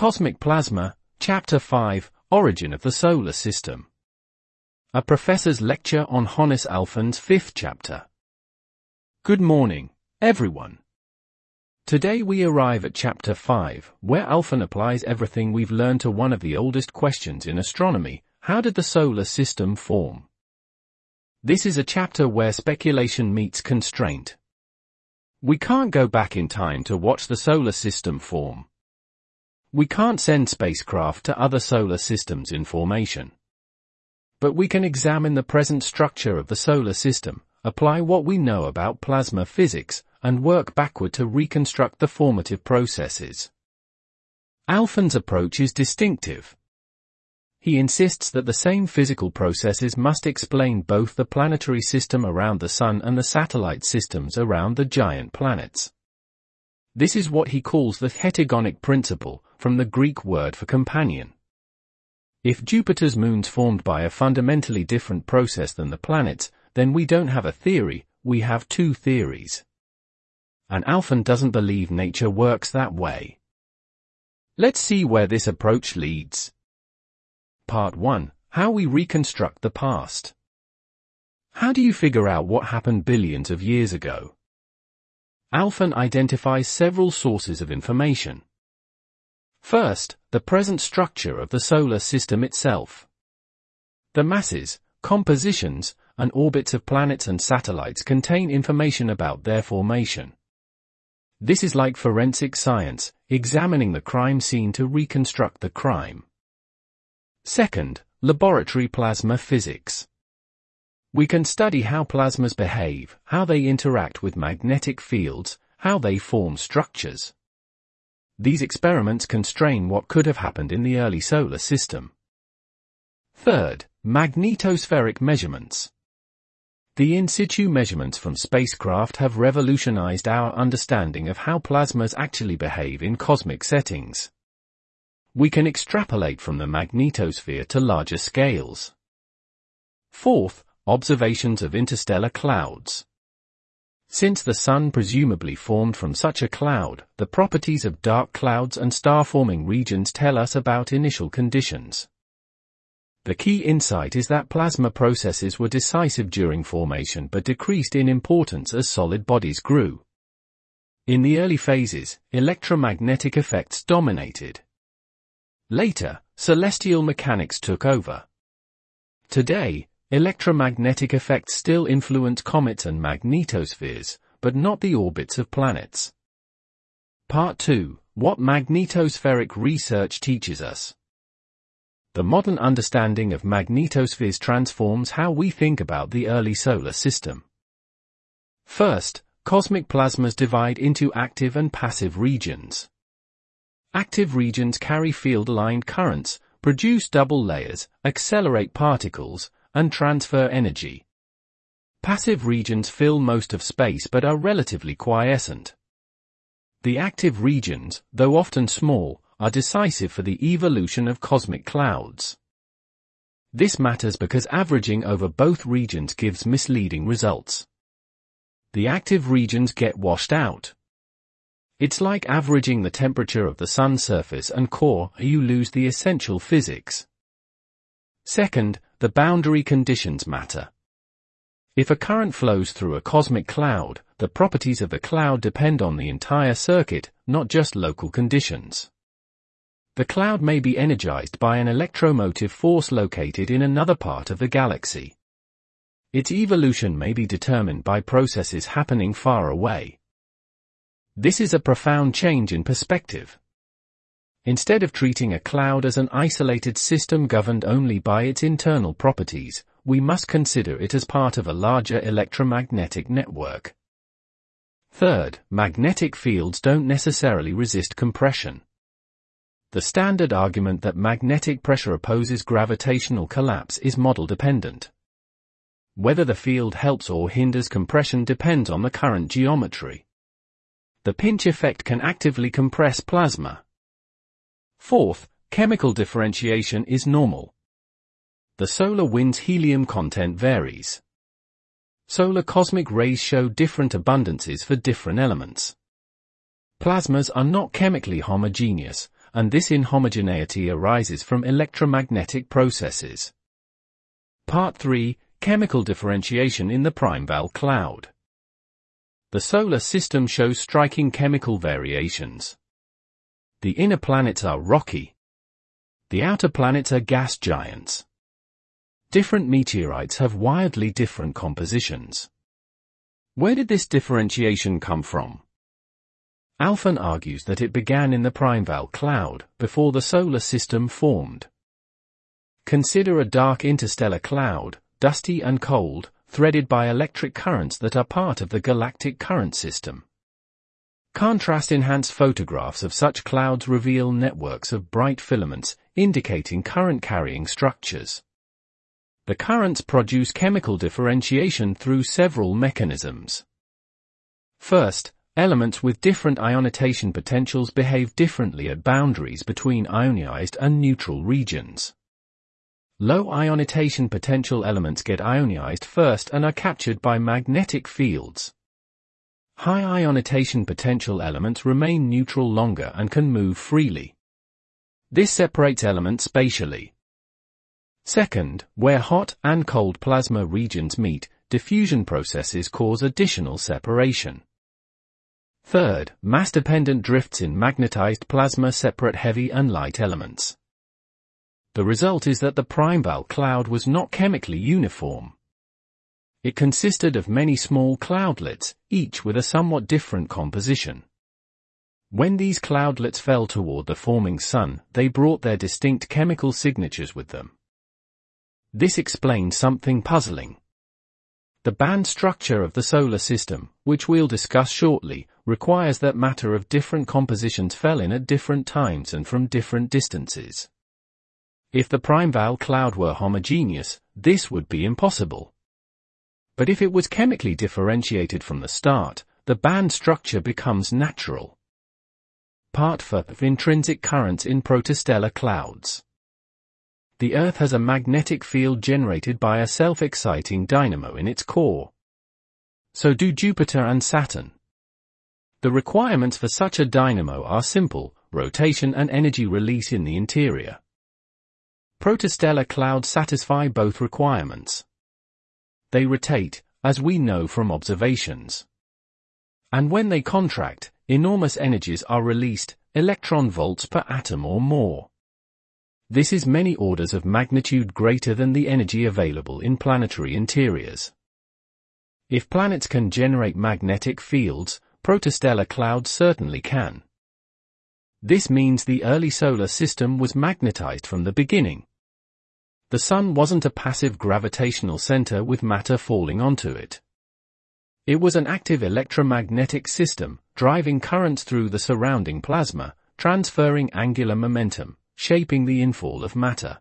Cosmic Plasma, Chapter 5, Origin of the Solar System. A professor's lecture on Hannes Alfvén's 5th chapter. Good morning, everyone. Today we arrive at Chapter 5, where Alfvén applies everything we've learned to one of the oldest questions in astronomy: how did the solar system form? This is a chapter where speculation meets constraint. We can't go back in time to watch the solar system form. We can't send spacecraft to other solar systems in formation. But we can examine the present structure of the solar system, apply what we know about plasma physics, and work backward to reconstruct the formative processes. Alfvén's approach is distinctive. He insists that the same physical processes must explain both the planetary system around the Sun and the satellite systems around the giant planets. This is what he calls the heterogonic principle, from the Greek word for companion. If Jupiter's moons formed by a fundamentally different process than the planets, then we don't have a theory, we have two theories. And Alfvén doesn't believe nature works that way. Let's see where this approach leads. Part 1. How we reconstruct the past. How do you figure out what happened billions of years ago? Alfvén identifies several sources of information. First, the present structure of the solar system itself. The masses, compositions, and orbits of planets and satellites contain information about their formation. This is like forensic science, examining the crime scene to reconstruct the crime. Second, laboratory plasma physics. We can study how plasmas behave, how they interact with magnetic fields, how they form structures. These experiments constrain what could have happened in the early solar system. Third, magnetospheric measurements. The in situ measurements from spacecraft have revolutionized our understanding of how plasmas actually behave in cosmic settings. We can extrapolate from the magnetosphere to larger scales. Fourth, observations of interstellar clouds. Since the Sun presumably formed from such a cloud, the properties of dark clouds and star-forming regions tell us about initial conditions. The key insight is that plasma processes were decisive during formation but decreased in importance as solid bodies grew. In the early phases, electromagnetic effects dominated. Later, celestial mechanics took over. Today, electromagnetic effects still influence comets and magnetospheres, but not the orbits of planets. Part 2. What magnetospheric research teaches us. The modern understanding of magnetospheres transforms how we think about the early solar system. First, cosmic plasmas divide into active and passive regions. Active regions carry field-aligned currents, produce double layers, accelerate particles, and transfer energy. Passive regions fill most of space but are relatively quiescent. The active regions, though often small, are decisive for the evolution of cosmic clouds. This matters because averaging over both regions gives misleading results. The active regions get washed out. It's like averaging the temperature of the Sun's surface and core, you lose the essential physics. Second, the boundary conditions matter. If a current flows through a cosmic cloud, the properties of the cloud depend on the entire circuit, not just local conditions. The cloud may be energized by an electromotive force located in another part of the galaxy. Its evolution may be determined by processes happening far away. This is a profound change in perspective. Instead of treating a cloud as an isolated system governed only by its internal properties, we must consider it as part of a larger electromagnetic network. Third, magnetic fields don't necessarily resist compression. The standard argument that magnetic pressure opposes gravitational collapse is model-dependent. Whether the field helps or hinders compression depends on the current geometry. The pinch effect can actively compress plasma. Fourth, chemical differentiation is normal. The solar wind's helium content varies. Solar cosmic rays show different abundances for different elements. Plasmas are not chemically homogeneous, and this inhomogeneity arises from electromagnetic processes. Part 3. Chemical differentiation in the Primeval cloud. The solar system shows striking chemical variations. The inner planets are rocky. The outer planets are gas giants. Different meteorites have wildly different compositions. Where did this differentiation come from? Alphen argues that it began in the Primeval cloud, before the solar system formed. Consider a dark interstellar cloud, dusty and cold, threaded by electric currents that are part of the galactic current system. Contrast-enhanced photographs of such clouds reveal networks of bright filaments, indicating current-carrying structures. The currents produce chemical differentiation through several mechanisms. First, elements with different ionization potentials behave differently at boundaries between ionized and neutral regions. Low ionization potential elements get ionized first and are captured by magnetic fields. High ionization potential elements remain neutral longer and can move freely. This separates elements spatially. Second, where hot and cold plasma regions meet, diffusion processes cause additional separation. Third, mass-dependent drifts in magnetized plasma separate heavy and light elements. The result is that the Primeval cloud was not chemically uniform. It consisted of many small cloudlets, each with a somewhat different composition. When these cloudlets fell toward the forming sun, they brought their distinct chemical signatures with them. This explains something puzzling. The band structure of the solar system, which we'll discuss shortly, requires that matter of different compositions fell in at different times and from different distances. If the Primeval cloud were homogeneous, this would be impossible. But if it was chemically differentiated from the start, the band structure becomes natural. Part 4 of intrinsic currents in protostellar clouds. The Earth has a magnetic field generated by a self-exciting dynamo in its core. So do Jupiter and Saturn. The requirements for such a dynamo are simple: rotation and energy release in the interior. Protostellar clouds satisfy both requirements. They rotate, as we know from observations. And when they contract, enormous energies are released, electron volts per atom or more. This is many orders of magnitude greater than the energy available in planetary interiors. If planets can generate magnetic fields, protostellar clouds certainly can. This means the early solar system was magnetized from the beginning. The Sun wasn't a passive gravitational center with matter falling onto it. It was an active electromagnetic system, driving currents through the surrounding plasma, transferring angular momentum, shaping the infall of matter.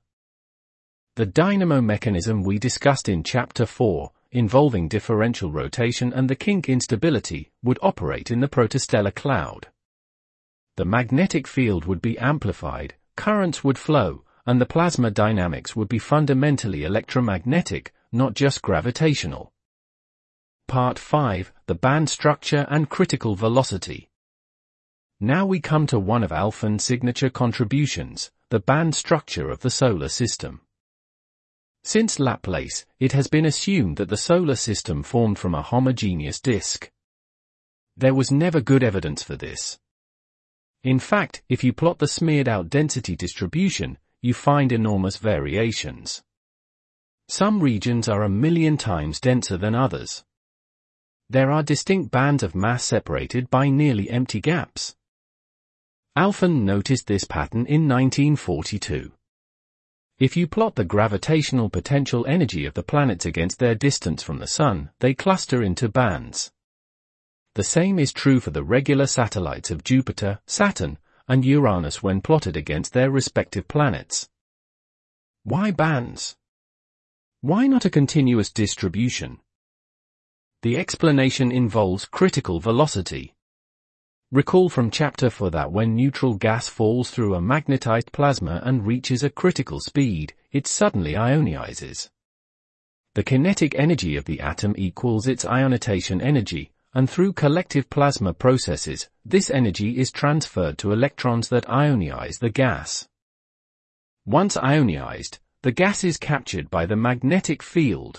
The dynamo mechanism we discussed in Chapter 4, involving differential rotation and the kink instability, would operate in the protostellar cloud. The magnetic field would be amplified, currents would flow, and the plasma dynamics would be fundamentally electromagnetic, not just gravitational. Part 5, the band structure and critical velocity. Now we come to one of Alphen's signature contributions, the band structure of the solar system. Since Laplace, it has been assumed that the solar system formed from a homogeneous disk. There was never good evidence for this. In fact, if you plot the smeared-out density distribution, you find enormous variations. Some regions are 1,000,000 times denser than others. There are distinct bands of mass separated by nearly empty gaps. Alphen noticed this pattern in 1942. If you plot the gravitational potential energy of the planets against their distance from the Sun, they cluster into bands. The same is true for the regular satellites of Jupiter, Saturn, and Uranus when plotted against their respective planets. Why bands? Why not a continuous distribution? The explanation involves critical velocity. Recall from Chapter 4 that when neutral gas falls through a magnetized plasma and reaches a critical speed, it suddenly ionizes. The kinetic energy of the atom equals its ionization energy, and through collective plasma processes, this energy is transferred to electrons that ionize the gas. Once ionized, the gas is captured by the magnetic field.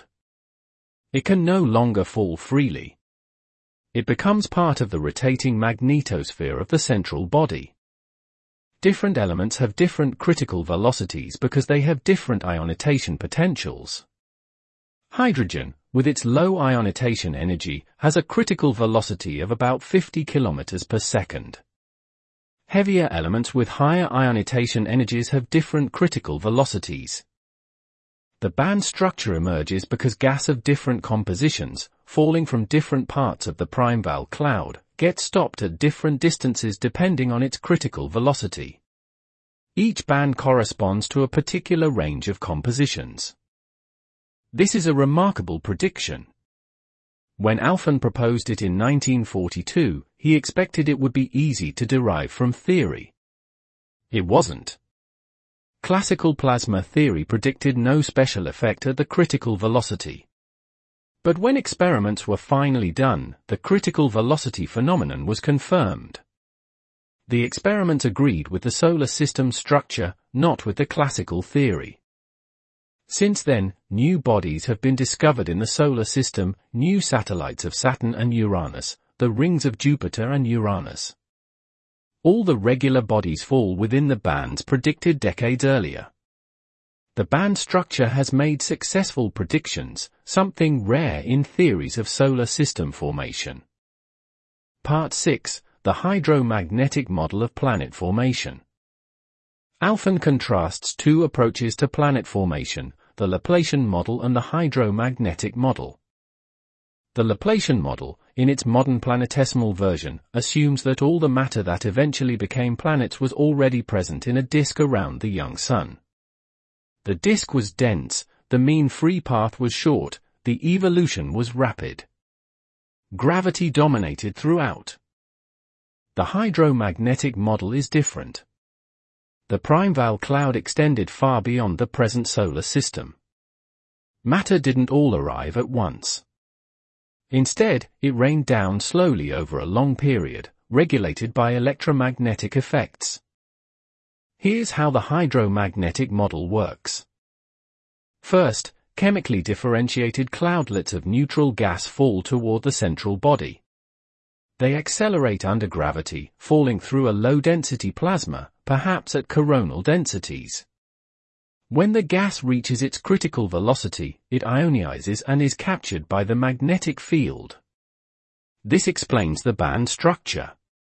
It can no longer fall freely. It becomes part of the rotating magnetosphere of the central body. Different elements have different critical velocities because they have different ionization potentials. Hydrogen, with its low ionization energy, has a critical velocity of about 50 km per second. Heavier elements with higher ionization energies have different critical velocities. The band structure emerges because gas of different compositions, falling from different parts of the Primeval cloud, gets stopped at different distances depending on its critical velocity. Each band corresponds to a particular range of compositions. This is a remarkable prediction. When Alfvén proposed it in 1942, he expected it would be easy to derive from theory. It wasn't. Classical plasma theory predicted no special effect at the critical velocity. But when experiments were finally done, the critical velocity phenomenon was confirmed. The experiments agreed with the solar system structure, not with the classical theory. Since then, new bodies have been discovered in the solar system, new satellites of Saturn and Uranus, the rings of Jupiter and Uranus. All the regular bodies fall within the bands predicted decades earlier. The band structure has made successful predictions, something rare in theories of solar system formation. Part 6, the hydromagnetic model of planet formation. Alfvén contrasts two approaches to planet formation, the Laplacian model and the hydromagnetic model. The Laplacian model, in its modern planetesimal version, assumes that all the matter that eventually became planets was already present in a disk around the young sun. The disk was dense, the mean free path was short, the evolution was rapid. Gravity dominated throughout. The hydromagnetic model is different. The Primeval cloud extended far beyond the present solar system. Matter didn't all arrive at once. Instead, it rained down slowly over a long period, regulated by electromagnetic effects. Here's how the hydromagnetic model works. First, chemically differentiated cloudlets of neutral gas fall toward the central body. They accelerate under gravity, falling through a low-density plasma, perhaps at coronal densities. When the gas reaches its critical velocity, it ionizes and is captured by the magnetic field. This explains the band structure.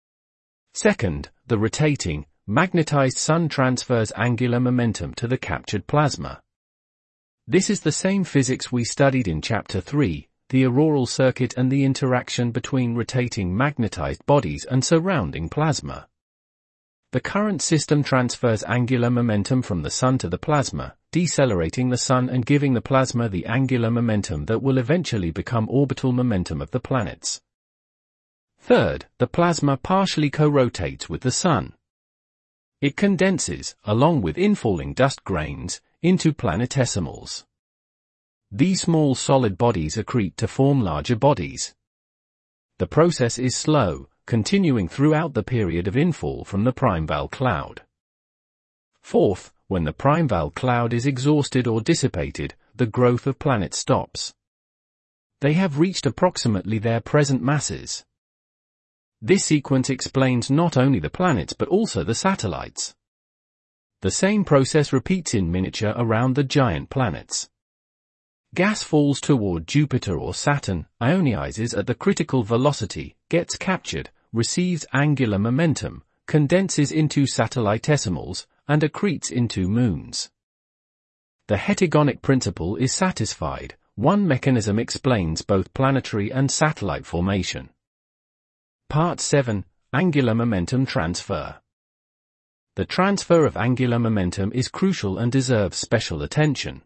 Second, the rotating, magnetized sun transfers angular momentum to the captured plasma. This is the same physics we studied in Chapter 3, the auroral circuit and the interaction between rotating magnetized bodies and surrounding plasma. The current system transfers angular momentum from the sun to the plasma, decelerating the sun and giving the plasma the angular momentum that will eventually become orbital momentum of the planets. Third, the plasma partially co-rotates with the sun. It condenses, along with infalling dust grains, into planetesimals. These small solid bodies accrete to form larger bodies. The process is slow, continuing throughout the period of infall from the Primeval cloud. Fourth, when the Primeval cloud is exhausted or dissipated, the growth of planets stops. They have reached approximately their present masses. This sequence explains not only the planets but also the satellites. The same process repeats in miniature around the giant planets. Gas falls toward Jupiter or Saturn, ionizes at the critical velocity, gets captured, receives angular momentum, condenses into satellitesimals, and accretes into moons. The heterogonic principle is satisfied. One mechanism explains both planetary and satellite formation. Part 7, Angular Momentum Transfer. The transfer of angular momentum is crucial and deserves special attention.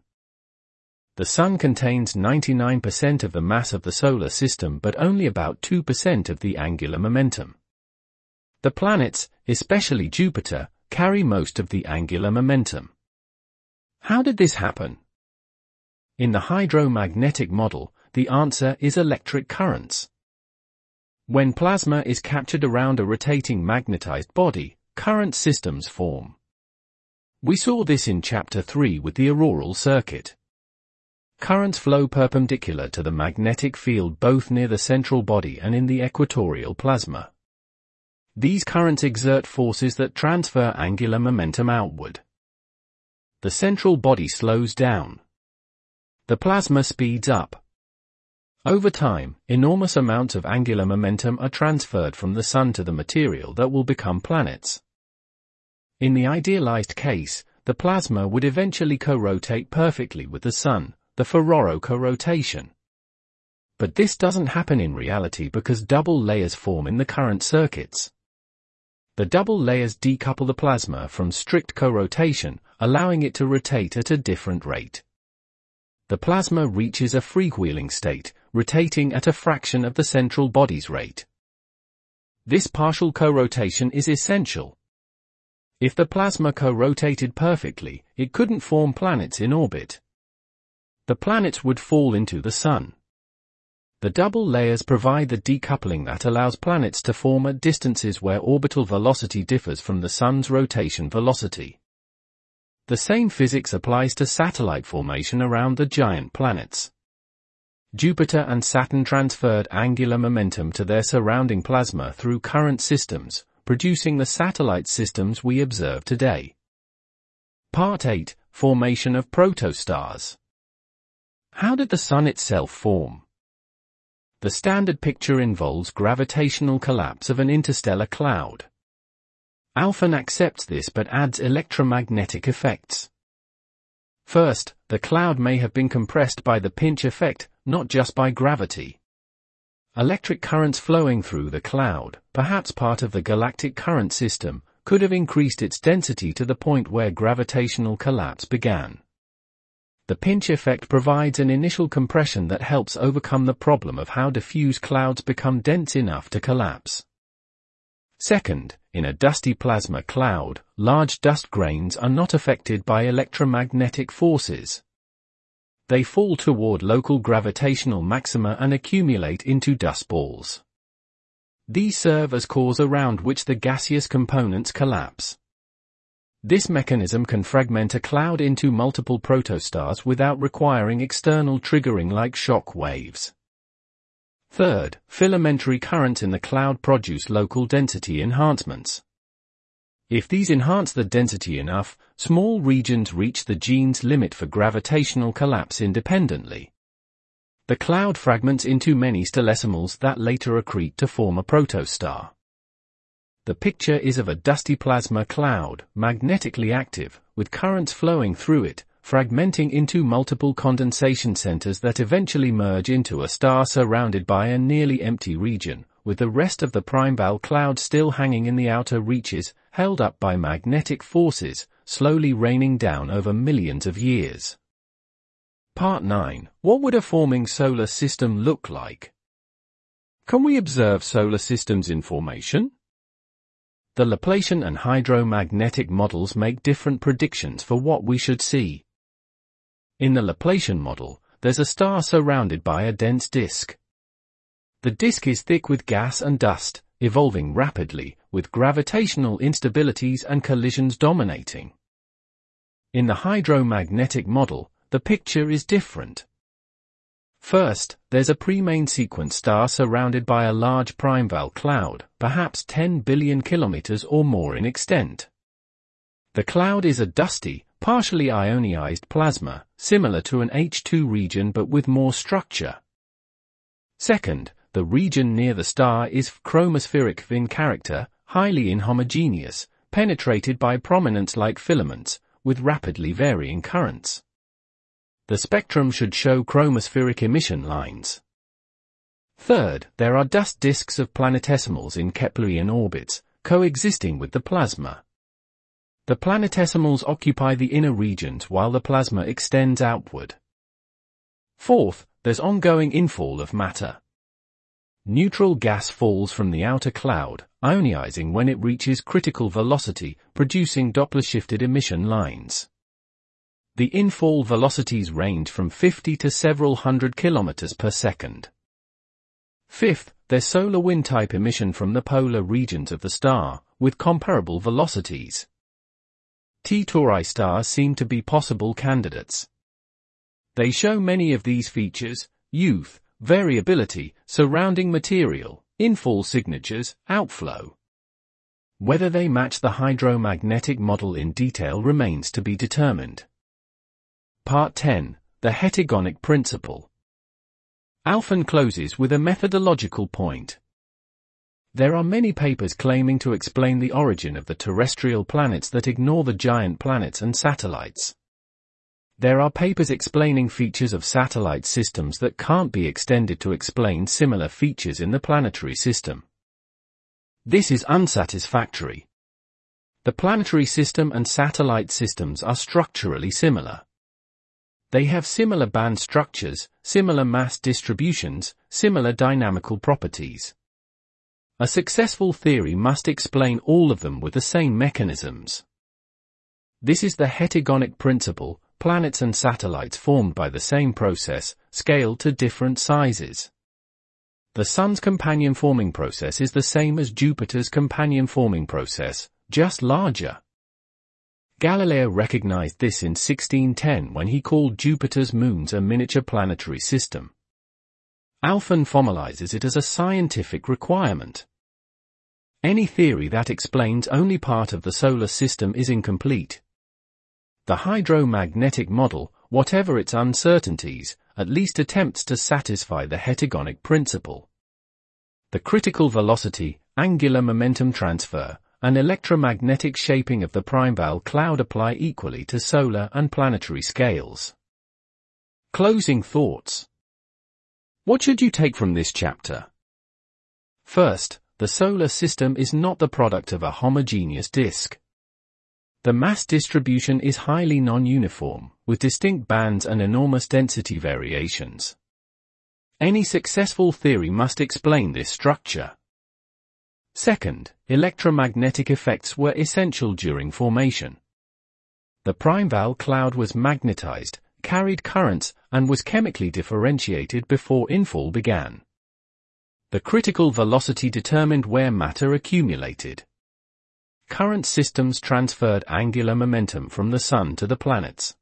The Sun contains 99% of the mass of the solar system but only about 2% of the angular momentum. The planets, especially Jupiter, carry most of the angular momentum. How did this happen? In the hydromagnetic model, the answer is electric currents. When plasma is captured around a rotating magnetized body, current systems form. We saw this in Chapter 3 with the auroral circuit. Currents flow perpendicular to the magnetic field both near the central body and in the equatorial plasma. These currents exert forces that transfer angular momentum outward. The central body slows down. The plasma speeds up. Over time, enormous amounts of angular momentum are transferred from the Sun to the material that will become planets. In the idealized case, the plasma would eventually co-rotate perfectly with the Sun, the Ferraro co-rotation. But this doesn't happen in reality because double layers form in the current circuits. The double layers decouple the plasma from strict co-rotation, allowing it to rotate at a different rate. The plasma reaches a freewheeling state, rotating at a fraction of the central body's rate. This partial co-rotation is essential. If the plasma co-rotated perfectly, it couldn't form planets in orbit. The planets would fall into the Sun. The double layers provide the decoupling that allows planets to form at distances where orbital velocity differs from the Sun's rotation velocity. The same physics applies to satellite formation around the giant planets. Jupiter and Saturn transferred angular momentum to their surrounding plasma through current systems, producing the satellite systems we observe today. Part 8. Formation of protostars. How did the Sun itself form? The standard picture involves gravitational collapse of an interstellar cloud. Alphen accepts this but adds electromagnetic effects. First, the cloud may have been compressed by the pinch effect, not just by gravity. Electric currents flowing through the cloud, perhaps part of the galactic current system, could have increased its density to the point where gravitational collapse began. The pinch effect provides an initial compression that helps overcome the problem of how diffuse clouds become dense enough to collapse. Second, in a dusty plasma cloud, large dust grains are not affected by electromagnetic forces. They fall toward local gravitational maxima and accumulate into dust balls. These serve as cores around which the gaseous components collapse. This mechanism can fragment a cloud into multiple protostars without requiring external triggering like shock waves. Third, filamentary currents in the cloud produce local density enhancements. If these enhance the density enough, small regions reach the gene's limit for gravitational collapse independently. The cloud fragments into many stellisimals that later accrete to form a protostar. The picture is of a dusty plasma cloud, magnetically active, with currents flowing through it, fragmenting into multiple condensation centers that eventually merge into a star surrounded by a nearly empty region, with the rest of the Primeval cloud still hanging in the outer reaches, held up by magnetic forces, slowly raining down over millions of years. Part 9. What would a forming solar system look like? Can we observe solar systems in formation? The Laplacian and hydromagnetic models make different predictions for what we should see. In the Laplacian model, there's a star surrounded by a dense disk. The disk is thick with gas and dust, evolving rapidly, with gravitational instabilities and collisions dominating. In the hydromagnetic model, the picture is different. First, there's a pre-main sequence star surrounded by a large Primeval cloud, perhaps 10 billion kilometers or more in extent. The cloud is a dusty, partially ionized plasma, similar to an H2 region but with more structure. Second, the region near the star is chromospheric in character, highly inhomogeneous, penetrated by prominence-like filaments, with rapidly varying currents. The spectrum should show chromospheric emission lines. Third, there are dust disks of planetesimals in Keplerian orbits, coexisting with the plasma. The planetesimals occupy the inner regions while the plasma extends outward. Fourth, there's ongoing infall of matter. Neutral gas falls from the outer cloud, ionizing when it reaches critical velocity, producing Doppler-shifted emission lines. The infall velocities range from 50 to several hundred kilometers per second. Fifth, there's solar wind-type emission from the polar regions of the star, with comparable velocities. T Tauri stars seem to be possible candidates. They show many of these features: youth, variability, surrounding material, infall signatures, outflow. Whether they match the hydromagnetic model in detail remains to be determined. Part 10. The Hetegonic Principle. Alphen closes with a methodological point. There are many papers claiming to explain the origin of the terrestrial planets that ignore the giant planets and satellites. There are papers explaining features of satellite systems that can't be extended to explain similar features in the planetary system. This is unsatisfactory. The planetary system and satellite systems are structurally similar. They have similar band structures, similar mass distributions, similar dynamical properties. A successful theory must explain all of them with the same mechanisms. This is the hetegonic principle: planets and satellites formed by the same process, scaled to different sizes. The Sun's companion-forming process is the same as Jupiter's companion-forming process, just larger. Galileo recognized this in 1610 when he called Jupiter's moons a miniature planetary system. Alphen formalizes it as a scientific requirement. Any theory that explains only part of the solar system is incomplete. The hydromagnetic model, whatever its uncertainties, at least attempts to satisfy the hetegonic principle. The critical velocity, angular momentum transfer, and electromagnetic shaping of the Primeval cloud apply equally to solar and planetary scales. Closing thoughts. What should you take from this chapter? First, the solar system is not the product of a homogeneous disk. The mass distribution is highly non-uniform, with distinct bands and enormous density variations. Any successful theory must explain this structure. Second, electromagnetic effects were essential during formation. The Primeval cloud was magnetized, carried currents, and was chemically differentiated before infall began. The critical velocity determined where matter accumulated. Current systems transferred angular momentum from the Sun to the planets.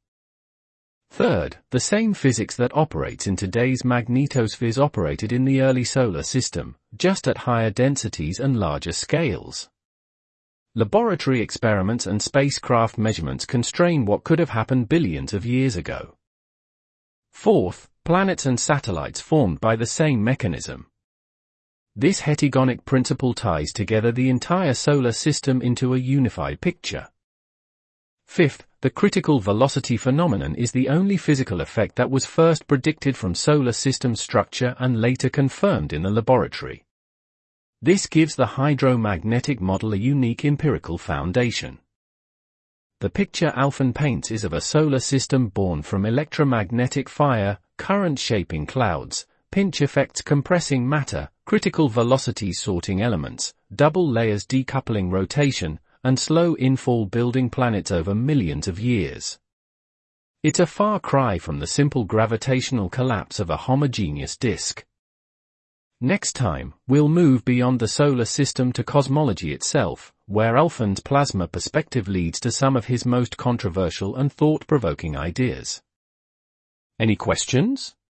Third, the same physics that operates in today's magnetospheres operated in the early solar system, just at higher densities and larger scales. Laboratory experiments and spacecraft measurements constrain what could have happened billions of years ago. Fourth, planets and satellites formed by the same mechanism. This hetegonic principle ties together the entire solar system into a unified picture. Fifth, the critical velocity phenomenon is the only physical effect that was first predicted from solar system structure and later confirmed in the laboratory. This gives the hydromagnetic model a unique empirical foundation. The picture Alphen paints is of a solar system born from electromagnetic fire, current shaping clouds, pinch effects compressing matter, critical velocities sorting elements, double layers decoupling rotation, and slow infall building planets over millions of years. It's a far cry from the simple gravitational collapse of a homogeneous disk. Next time, we'll move beyond the solar system to cosmology itself, where Alphen's plasma perspective leads to some of his most controversial and thought-provoking ideas. Any questions?